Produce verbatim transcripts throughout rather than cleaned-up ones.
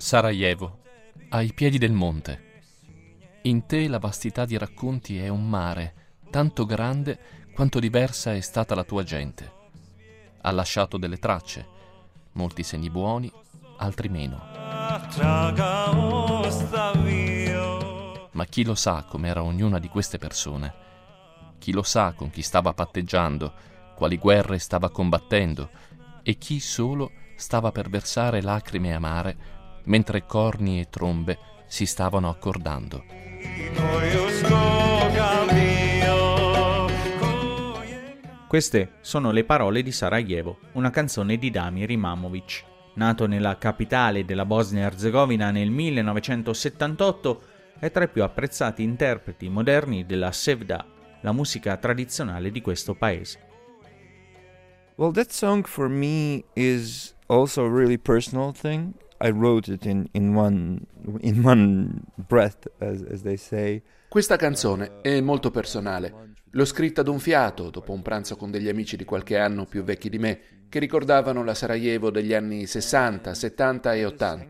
Sarajevo, ai piedi del monte. In te la vastità di racconti è un mare, tanto grande quanto diversa è stata la tua gente. Ha lasciato delle tracce, molti segni buoni, altri meno. Ma chi lo sa com'era ognuna di queste persone? Chi lo sa con chi stava patteggiando, quali guerre stava combattendo, e chi solo stava per versare lacrime amare mentre corni e trombe si stavano accordando. Queste sono le parole di Sarajevo, una canzone di Damir Imamovic. Nato nella capitale della Bosnia-Erzegovina nel millenovecentosettantotto, è tra i più apprezzati interpreti moderni della Sevda, la musica tradizionale di questo paese. Well, that song for me is also a really personal thing. I wrote it in, in one in one breath, as, as they say. Questa canzone è molto personale. L'ho scritta d'un fiato, dopo un pranzo con degli amici di qualche anno più vecchi di me, che ricordavano la Sarajevo degli anni sessanta, settanta e ottanta.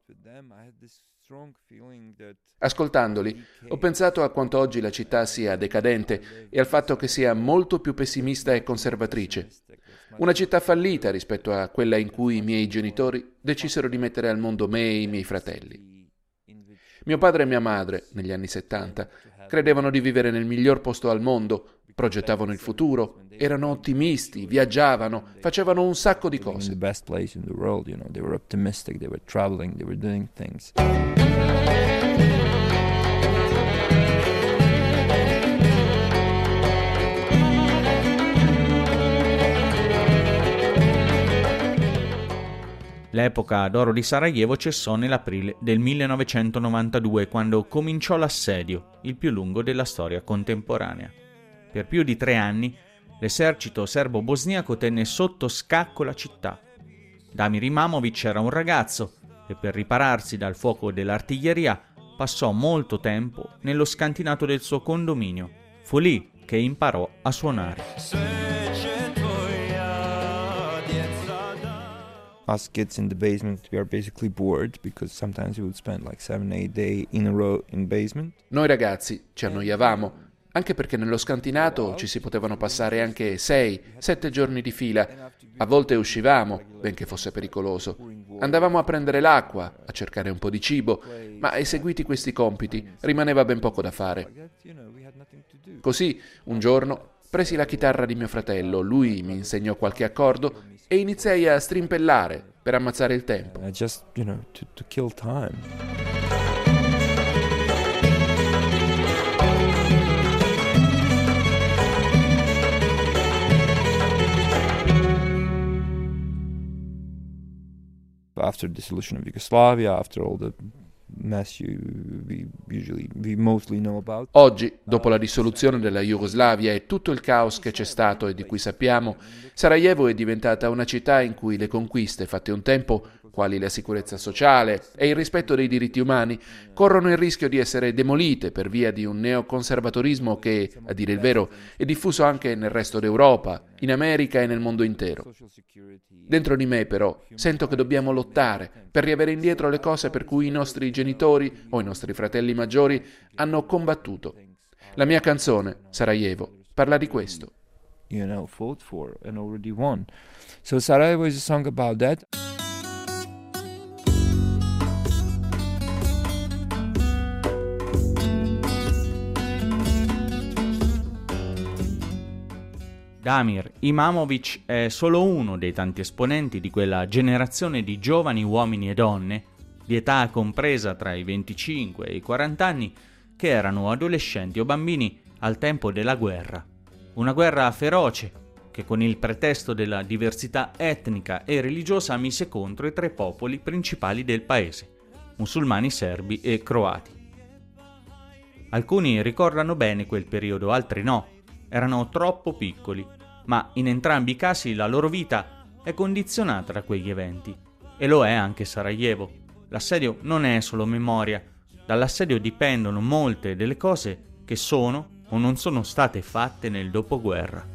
Ascoltandoli, ho pensato a quanto oggi la città sia decadente e al fatto che sia molto più pessimista e conservatrice. Una città fallita rispetto a quella in cui i miei genitori decisero di mettere al mondo me e i miei fratelli. Mio padre e mia madre, negli anni settanta, credevano di vivere nel miglior posto al mondo, progettavano il futuro, erano ottimisti, viaggiavano, facevano un sacco di cose. The best place in the world, you know, they were optimistic, they were traveling, they were doing things. L'epoca d'oro di Sarajevo cessò nell'aprile del millenovecentonovantadue, quando cominciò l'assedio, il più lungo della storia contemporanea. Per più di tre anni, l'esercito serbo-bosniaco tenne sotto scacco la città. Damir Imamovic era un ragazzo e per ripararsi dal fuoco dell'artiglieria passò molto tempo nello scantinato del suo condominio. Fu lì che imparò a suonare. Us kids in the basement, we are basically bored because sometimes we would spend like seven, eight days in a row in basement. Noi ragazzi ci annoiavamo, anche perché nello scantinato ci si potevano passare anche sei, sette giorni di fila. A volte uscivamo, benché fosse pericoloso. Andavamo a prendere l'acqua, a cercare un po' di cibo, ma eseguiti questi compiti rimaneva ben poco da fare. Così, un giorno, presi la chitarra di mio fratello, lui mi insegnò qualche accordo e iniziai a strimpellare per ammazzare il tempo. Uh, just, you know, to, to kill time. After the dissolution of Yugoslavia, after all the mess you, we usually we mostly know about. Oggi, dopo la dissoluzione della Jugoslavia e tutto il caos che c'è stato e di cui sappiamo, Sarajevo è diventata una città in cui le conquiste fatte un tempo, quali la sicurezza sociale e il rispetto dei diritti umani, corrono il rischio di essere demolite per via di un neoconservatorismo che, a dire il vero, è diffuso anche nel resto d'Europa, in America e nel mondo intero. Dentro di me, però, sento che dobbiamo lottare per riavere indietro le cose per cui i nostri genitori o i nostri fratelli maggiori hanno combattuto. La mia canzone, Sarajevo, parla di questo. You know, fought for and already won. So Sarajevo is a song about that. Damir Imamovic è solo uno dei tanti esponenti di quella generazione di giovani uomini e donne, di età compresa tra i venticinque e i quaranta anni, che erano adolescenti o bambini al tempo della guerra. Una guerra feroce che con il pretesto della diversità etnica e religiosa mise contro i tre popoli principali del paese, musulmani, serbi e croati. Alcuni ricordano bene quel periodo, altri no. Erano troppo piccoli, ma in entrambi i casi la loro vita è condizionata da quegli eventi. E lo è anche Sarajevo. L'assedio non è solo memoria. Dall'assedio dipendono molte delle cose che sono o non sono state fatte nel dopoguerra.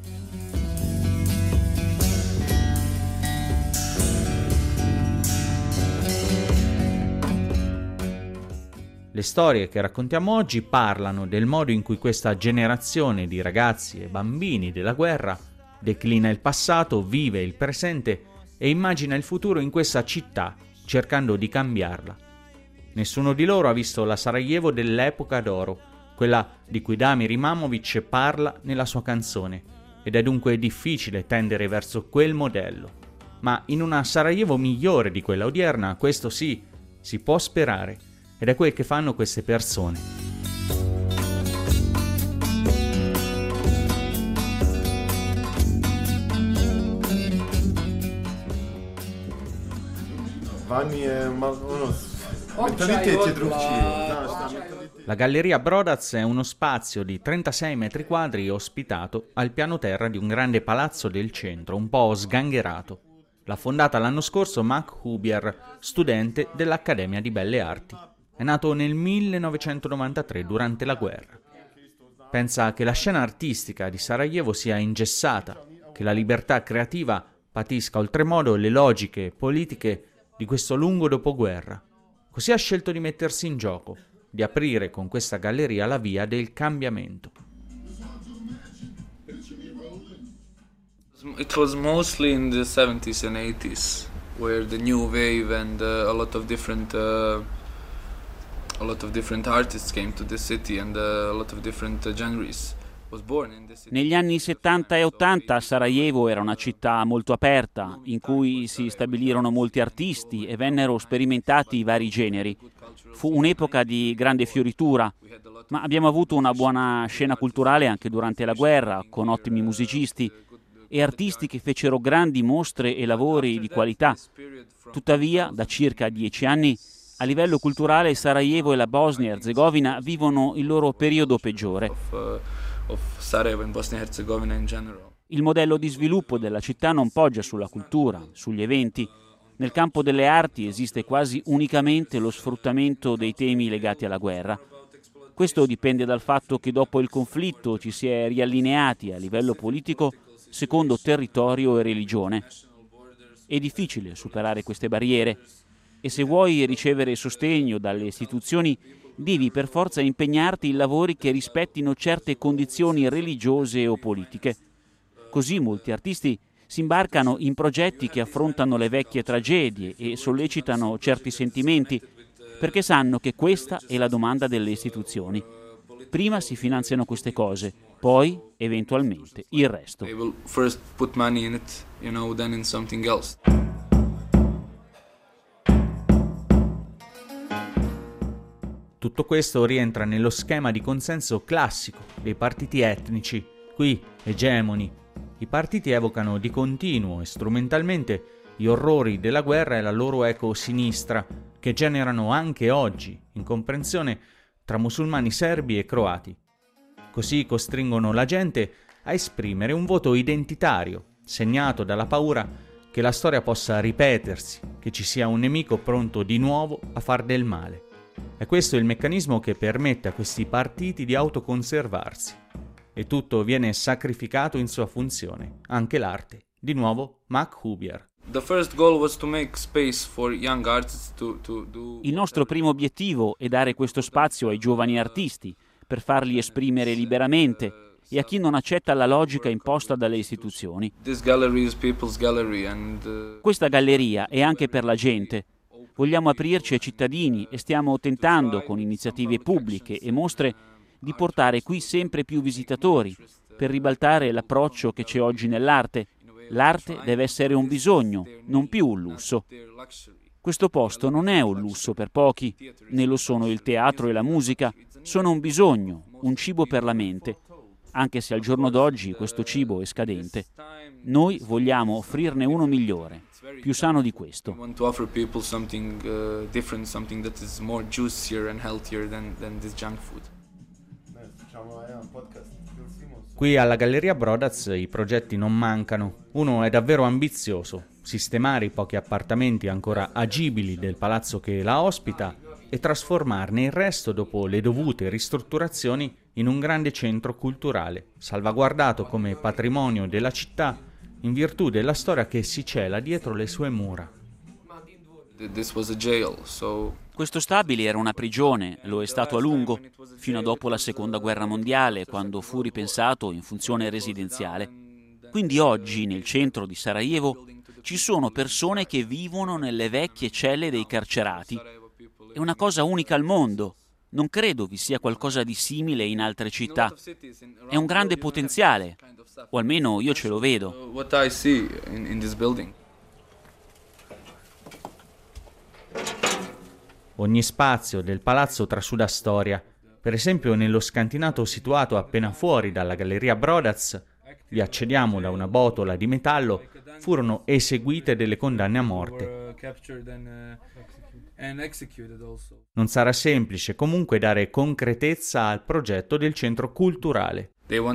Le storie che raccontiamo oggi parlano del modo in cui questa generazione di ragazzi e bambini della guerra declina il passato, vive il presente e immagina il futuro in questa città, cercando di cambiarla. Nessuno di loro ha visto la Sarajevo dell'epoca d'oro, quella di cui Damir Imamovic parla nella sua canzone, ed è dunque difficile tendere verso quel modello. Ma in una Sarajevo migliore di quella odierna, questo sì, si può sperare, ed è quel che fanno queste persone. La Galleria Brodac è uno spazio di trentasei metri quadri ospitato al piano terra di un grande palazzo del centro, un po' sgangherato. L'ha fondata l'anno scorso Max Hubier, studente dell'Accademia di Belle Arti. È nato nel millenovecentonovantatré, durante la guerra. Pensa che la scena artistica di Sarajevo sia ingessata, che la libertà creativa patisca oltremodo le logiche politiche di questo lungo dopoguerra. Così ha scelto di mettersi in gioco, di aprire con questa galleria la via del cambiamento. It was mostly in the seventies and eighties where the new wave and uh, a lot of different uh, a lot of different artists came to the city and uh, a lot of different uh, genres. Negli anni settanta e ottanta Sarajevo era una città molto aperta, in cui si stabilirono molti artisti e vennero sperimentati i vari generi. Fu un'epoca di grande fioritura, ma abbiamo avuto una buona scena culturale anche durante la guerra, con ottimi musicisti e artisti che fecero grandi mostre e lavori di qualità. Tuttavia, da circa dieci anni, a livello culturale Sarajevo e la Bosnia e Erzegovina vivono il loro periodo peggiore. Il modello di sviluppo della città non poggia sulla cultura, sugli eventi. Nel campo delle arti esiste quasi unicamente lo sfruttamento dei temi legati alla guerra. Questo dipende dal fatto che dopo il conflitto ci si è riallineati a livello politico secondo territorio e religione. È difficile superare queste barriere e se vuoi ricevere sostegno dalle istituzioni devi per forza impegnarti in lavori che rispettino certe condizioni religiose o politiche. Così molti artisti si imbarcano in progetti che affrontano le vecchie tragedie e sollecitano certi sentimenti, perché sanno che questa è la domanda delle istituzioni. Prima si finanziano queste cose, poi, eventualmente, il resto. They will first put money in it, you know, then in something else. Tutto questo rientra nello schema di consenso classico dei partiti etnici, qui egemoni. I partiti evocano di continuo e strumentalmente gli orrori della guerra e la loro eco sinistra, che generano anche oggi incomprensione tra musulmani serbi e croati. Così costringono la gente a esprimere un voto identitario, segnato dalla paura che la storia possa ripetersi, che ci sia un nemico pronto di nuovo a far del male. È questo il meccanismo che permette a questi partiti di autoconservarsi. E tutto viene sacrificato in sua funzione, anche l'arte. Di nuovo, Max Hubier. The first goal was to make space for young artists to, to do... Il nostro primo obiettivo è dare questo spazio ai giovani artisti, per farli esprimere liberamente, e a chi non accetta la logica imposta dalle istituzioni. This gallery is people's gallery and, uh... Questa galleria è anche per la gente. Vogliamo aprirci ai cittadini e stiamo tentando, con iniziative pubbliche e mostre, di portare qui sempre più visitatori, per ribaltare l'approccio che c'è oggi nell'arte. L'arte deve essere un bisogno, non più un lusso. Questo posto non è un lusso per pochi, né lo sono il teatro e la musica, sono un bisogno, un cibo per la mente, anche se al giorno d'oggi questo cibo è scadente. Noi vogliamo offrirne uno migliore, più sano di questo. Qui alla Galleria Brodac i progetti non mancano. Uno è davvero ambizioso: sistemare i pochi appartamenti ancora agibili del palazzo che la ospita e trasformarne il resto, dopo le dovute ristrutturazioni, in un grande centro culturale, salvaguardato come patrimonio della città in virtù della storia che si cela dietro le sue mura. This was a jail, so Questo stabile era una prigione, lo è stato a lungo, fino a dopo la Seconda Guerra Mondiale, quando fu ripensato in funzione residenziale. Quindi oggi, nel centro di Sarajevo, ci sono persone che vivono nelle vecchie celle dei carcerati. È una cosa unica al mondo. Non credo vi sia qualcosa di simile in altre città. È un grande potenziale, o almeno io ce lo vedo. What I see in, in this building. Ogni spazio del palazzo trasuda storia. Per esempio nello scantinato situato appena fuori dalla Galleria Brodaz, vi accediamo da una botola di metallo, furono eseguite delle condanne a morte. Non sarà semplice comunque dare concretezza al progetto del centro culturale.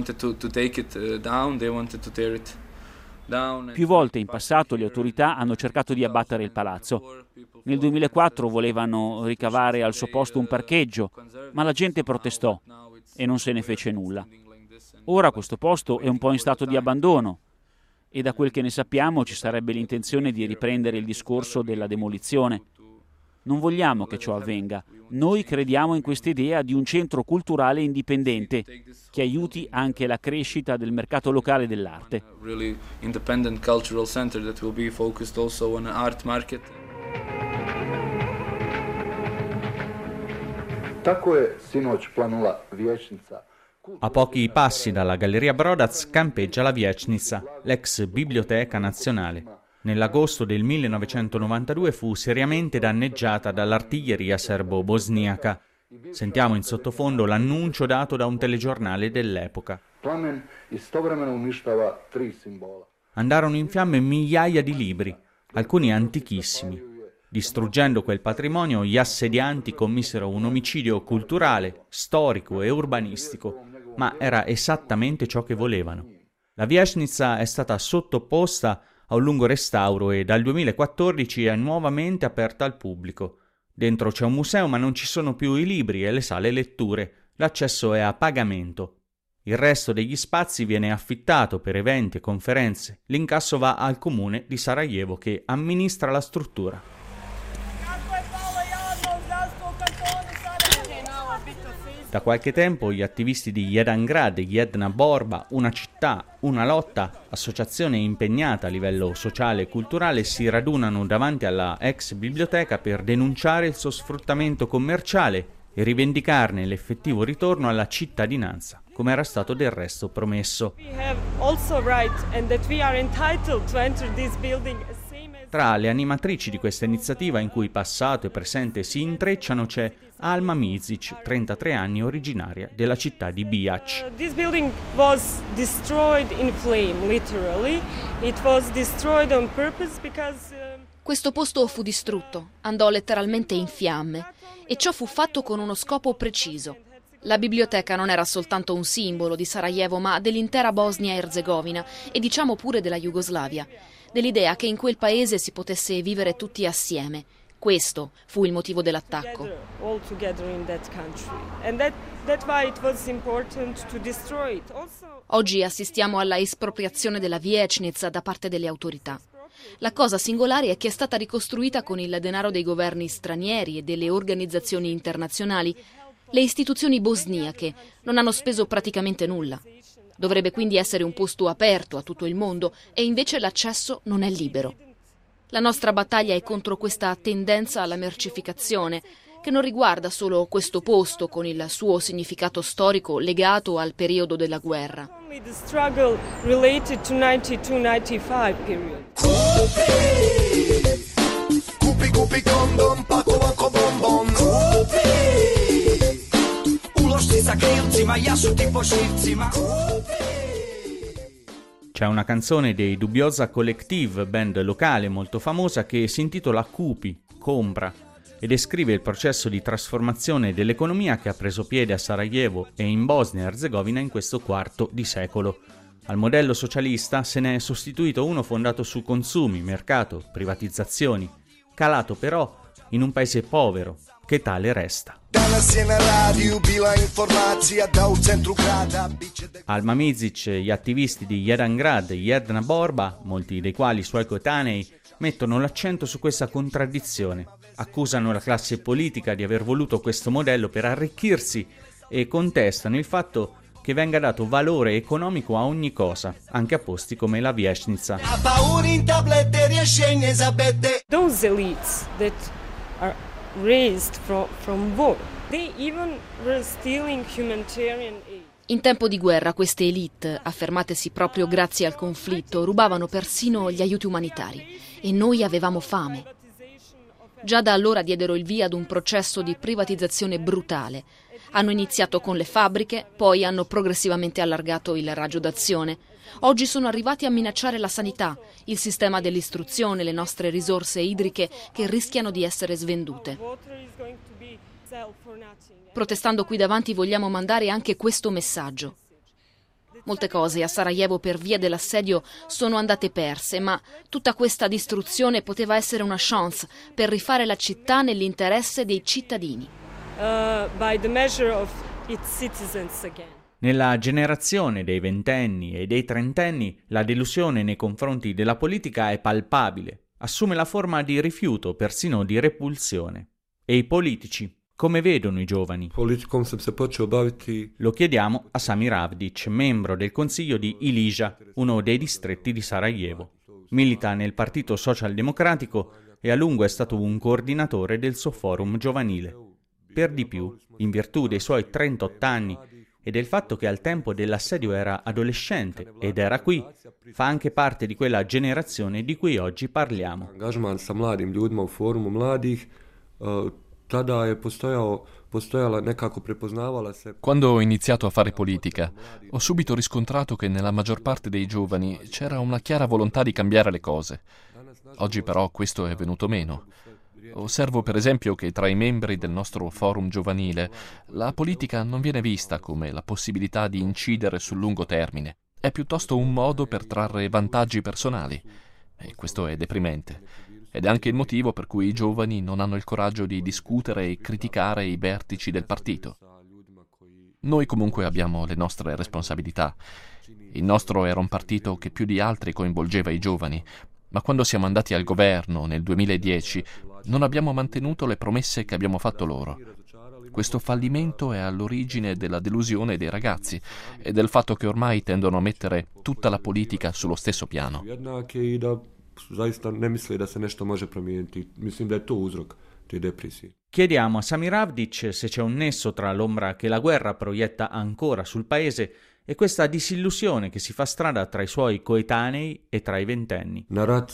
Più volte in passato le autorità hanno cercato di abbattere il palazzo. Nel duemilaquattro volevano ricavare al suo posto un parcheggio, ma la gente protestò e non se ne fece nulla. Ora questo posto è un po' in stato di abbandono e da quel che ne sappiamo ci sarebbe l'intenzione di riprendere il discorso della demolizione. Non vogliamo che ciò avvenga. Noi crediamo in questa idea di un centro culturale indipendente che aiuti anche la crescita del mercato locale dell'arte. Really independent cultural center that will be focused also on an art market. Tako je sinoć planula vijećnica. A pochi passi dalla Galleria Brodaz campeggia la Vijećnica, l'ex biblioteca nazionale. Nell'agosto del millenovecentonovantadue fu seriamente danneggiata dall'artiglieria serbo-bosniaca. Sentiamo in sottofondo l'annuncio dato da un telegiornale dell'epoca. Plamen istovremeno uništava tri simbola. Andarono in fiamme migliaia di libri, alcuni antichissimi. Distruggendo quel patrimonio, gli assedianti commisero un omicidio culturale, storico e urbanistico, ma era esattamente ciò che volevano. La Vijećnica è stata sottoposta a un lungo restauro e dal duemilaquattordici è nuovamente aperta al pubblico. Dentro c'è un museo, ma non ci sono più i libri e le sale letture. L'accesso è a pagamento. Il resto degli spazi viene affittato per eventi e conferenze. L'incasso va al comune di Sarajevo che amministra la struttura. Da qualche tempo gli attivisti di Jedangrad, Jedna Borba, Una città, una lotta, associazione impegnata a livello sociale e culturale, si radunano davanti alla ex biblioteca per denunciare il suo sfruttamento commerciale e rivendicarne l'effettivo ritorno alla cittadinanza, come era stato del resto promesso. Tra le animatrici di questa iniziativa, in cui passato e presente si intrecciano, c'è Alma Mizic, trentatré anni, originaria della città di Bijac. This building was destroyed in flame, literally. It was destroyed on purpose because Questo posto fu distrutto, andò letteralmente in fiamme, e ciò fu fatto con uno scopo preciso. La biblioteca non era soltanto un simbolo di Sarajevo, ma dell'intera Bosnia-Erzegovina e diciamo pure della Jugoslavia, dell'idea che in quel paese si potesse vivere tutti assieme. Questo fu il motivo dell'attacco. Oggi assistiamo alla espropriazione della Vijećnica da parte delle autorità. La cosa singolare è che è stata ricostruita con il denaro dei governi stranieri e delle organizzazioni internazionali. Le istituzioni bosniache non hanno speso praticamente nulla. Dovrebbe quindi essere un posto aperto a tutto il mondo e invece l'accesso non è libero. La nostra battaglia è contro questa tendenza alla mercificazione, che non riguarda solo questo posto con il suo significato storico legato al periodo della guerra. C'è una canzone dei Dubiosa Collective, band locale molto famosa, che si intitola Kupi, compra, e descrive il processo di trasformazione dell'economia che ha preso piede a Sarajevo e in Bosnia e Erzegovina in questo quarto di secolo. Al modello socialista se ne è sostituito uno fondato su consumi, mercato, privatizzazioni, calato però in un paese povero, che tale resta. Alma Mizic, gli attivisti di Jedangrad e Jedna Borba, molti dei quali suoi coetanei, mettono l'accento su questa contraddizione. Accusano la classe politica di aver voluto questo modello per arricchirsi e contestano il fatto che venga dato valore economico a ogni cosa, anche a posti come la Viecnica. Those elites that are raised from, from war, they even were stealing humanitarian aid. In tempo di guerra queste élite, affermatesi proprio grazie al conflitto, rubavano persino gli aiuti umanitari e noi avevamo fame. Già da allora diedero il via ad un processo di privatizzazione brutale. Hanno iniziato con le fabbriche, poi hanno progressivamente allargato il raggio d'azione. Oggi sono arrivati a minacciare la sanità, il sistema dell'istruzione, le nostre risorse idriche che rischiano di essere svendute. Protestando qui davanti vogliamo mandare anche questo messaggio. Molte cose a Sarajevo per via dell'assedio sono andate perse, ma tutta questa distruzione poteva essere una chance per rifare la città nell'interesse dei cittadini. Uh, by the measure of its citizens again. Nella generazione dei ventenni e dei trentenni la delusione nei confronti della politica è palpabile, assume la forma di rifiuto, persino di repulsione. E i politici, come vedono i giovani? Lo chiediamo a Samir Avdic, membro del consiglio di Ilija, uno dei distretti di Sarajevo. Milita nel Partito Socialdemocratico e a lungo è stato un coordinatore del suo forum giovanile. Per di più, in virtù dei suoi trentotto anni e del fatto che al tempo dell'assedio era adolescente ed era qui, fa anche parte di quella generazione di cui oggi parliamo. Quando ho iniziato a fare politica, ho subito riscontrato che nella maggior parte dei giovani c'era una chiara volontà di cambiare le cose. Oggi però questo è venuto meno. Osservo per esempio che tra i membri del nostro forum giovanile la politica non viene vista come la possibilità di incidere sul lungo termine. È piuttosto un modo per trarre vantaggi personali. E questo è deprimente. Ed è anche il motivo per cui i giovani non hanno il coraggio di discutere e criticare i vertici del partito. Noi comunque abbiamo le nostre responsabilità. Il nostro era un partito che più di altri coinvolgeva i giovani, ma quando siamo andati al governo nel duemiladieci non abbiamo mantenuto le promesse che abbiamo fatto loro. Questo fallimento è all'origine della delusione dei ragazzi e del fatto che ormai tendono a mettere tutta la politica sullo stesso piano. Chiediamo a Samir Avdic se c'è un nesso tra l'ombra che la guerra proietta ancora sul paese e questa disillusione che si fa strada tra i suoi coetanei e tra i ventenni.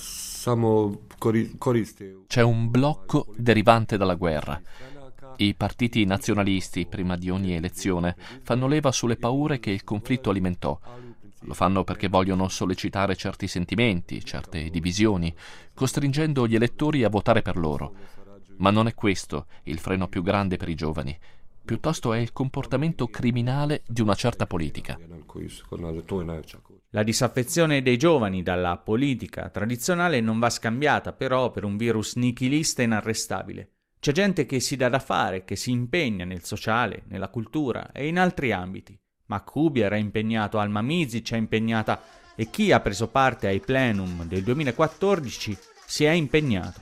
C'è un blocco derivante dalla guerra. I partiti nazionalisti, prima di ogni elezione, fanno leva sulle paure che il conflitto alimentò. Lo fanno perché vogliono sollecitare certi sentimenti, certe divisioni, costringendo gli elettori a votare per loro. Ma non è questo il freno più grande per i giovani. Piuttosto è il comportamento criminale di una certa politica. La disaffezione dei giovani dalla politica tradizionale non va scambiata però per un virus nichilista inarrestabile. C'è gente che si dà da fare, che si impegna nel sociale, nella cultura e in altri ambiti. Makhubier è impegnato, Alma Mizic è impegnata e chi ha preso parte ai plenum del duemilaquattordici si è impegnato.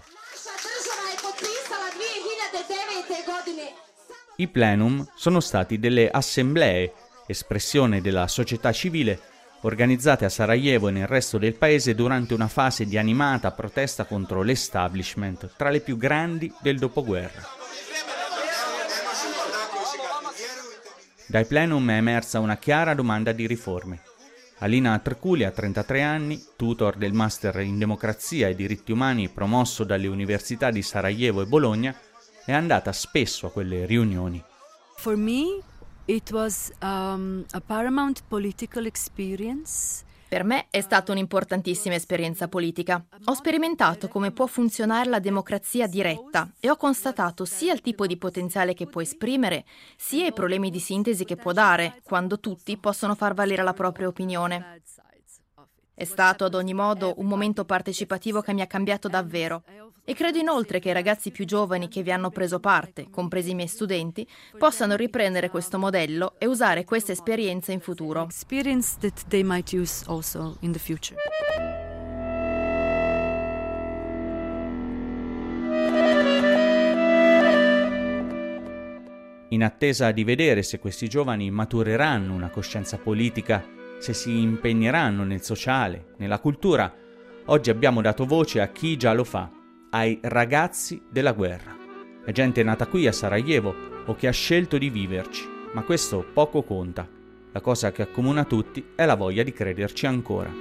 I plenum sono stati delle assemblee, espressione della società civile, organizzate a Sarajevo e nel resto del paese durante una fase di animata protesta contro l'establishment, tra le più grandi del dopoguerra. Dai plenum è emersa una chiara domanda di riforme. Alina Trkuli ha trentatré anni, tutor del Master in Democrazia e Diritti Umani promosso dalle università di Sarajevo e Bologna, è andata spesso a quelle riunioni. For me it was um, a paramount political experience. Per me è stata un'importantissima esperienza politica. Ho sperimentato come può funzionare la democrazia diretta e ho constatato sia il tipo di potenziale che può esprimere, sia i problemi di sintesi che può dare, quando tutti possono far valere la propria opinione. È stato ad ogni modo un momento partecipativo che mi ha cambiato davvero. E credo inoltre che i ragazzi più giovani che vi hanno preso parte, compresi i miei studenti, possano riprendere questo modello e usare questa esperienza in futuro. Experience that they might use also in the future. In attesa di vedere se questi giovani matureranno una coscienza politica, se si impegneranno nel sociale, nella cultura, oggi abbiamo dato voce a chi già lo fa, ai ragazzi della guerra. È gente nata qui a Sarajevo o che ha scelto di viverci, ma questo poco conta. La cosa che accomuna tutti è la voglia di crederci ancora.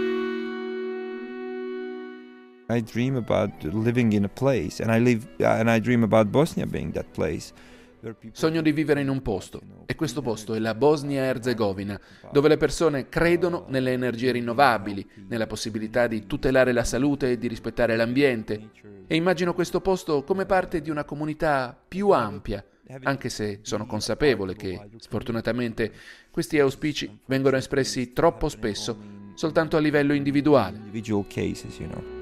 I dream about living in a place, and I live, and I dream about Bosnia being that place. Sogno di vivere in un posto, e questo posto è la Bosnia-Erzegovina, dove le persone credono nelle energie rinnovabili, nella possibilità di tutelare la salute e di rispettare l'ambiente, e immagino questo posto come parte di una comunità più ampia, anche se sono consapevole che, sfortunatamente, questi auspici vengono espressi troppo spesso soltanto a livello individuale. Individual cases, you know.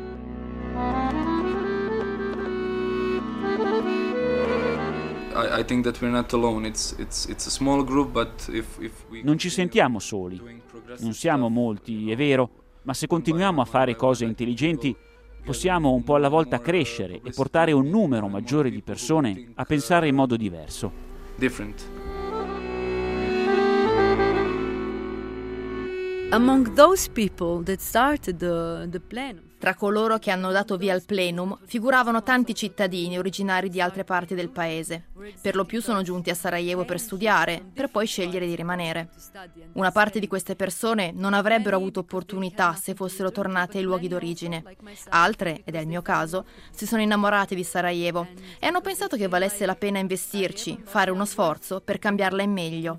I think that we're not alone. It's it's it's a small group, but if if we Non ci sentiamo soli. Non siamo molti, è vero, ma se continuiamo a fare cose intelligenti, possiamo un po' alla volta crescere e portare un numero maggiore di persone a pensare in modo diverso. Different. Among those people that started the, the plenum. Tra coloro che hanno dato via al plenum figuravano tanti cittadini originari di altre parti del paese. Per lo più sono giunti a Sarajevo per studiare, per poi scegliere di rimanere. Una parte di queste persone non avrebbero avuto opportunità se fossero tornate ai luoghi d'origine. Altre, ed è il mio caso, si sono innamorate di Sarajevo e hanno pensato che valesse la pena investirci, fare uno sforzo per cambiarla in meglio.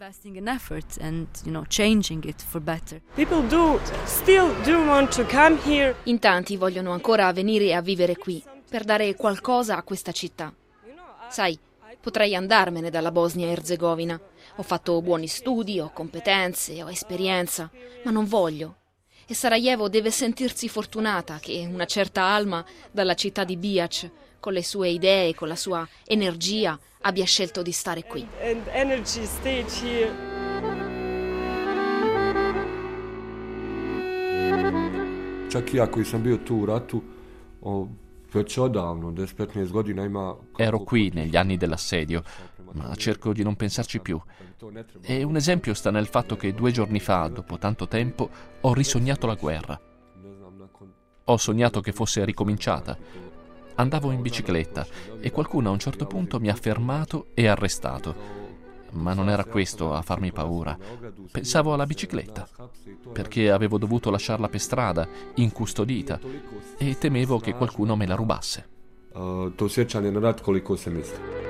People do still do want to come here. In tanti vogliono ancora venire a vivere qui, per dare qualcosa a questa città. Sai, potrei andarmene dalla Bosnia-Erzegovina. Ho fatto buoni studi, ho competenze, ho esperienza, ma non voglio. E Sarajevo deve sentirsi fortunata che una certa Alma, dalla città di Bihac, con le sue idee, con la sua energia, abbia scelto di stare qui. And energy stayed here. Čak i ja koji sam bio tu u ratu, o, već odavno, deset petnaest godina ima... Ero qui negli anni dell'assedio, ma cerco di non pensarci più. E un esempio sta nel fatto che due giorni fa, dopo tanto tempo, ho risognato la guerra. Ho sognato che fosse ricominciata. Andavo in bicicletta e qualcuno a un certo punto mi ha fermato e arrestato. Ma non era questo a farmi paura. Pensavo alla bicicletta, perché avevo dovuto lasciarla per strada, incustodita, e temevo che qualcuno me la rubasse. Uh, to sjećanje na rat koliko se misli.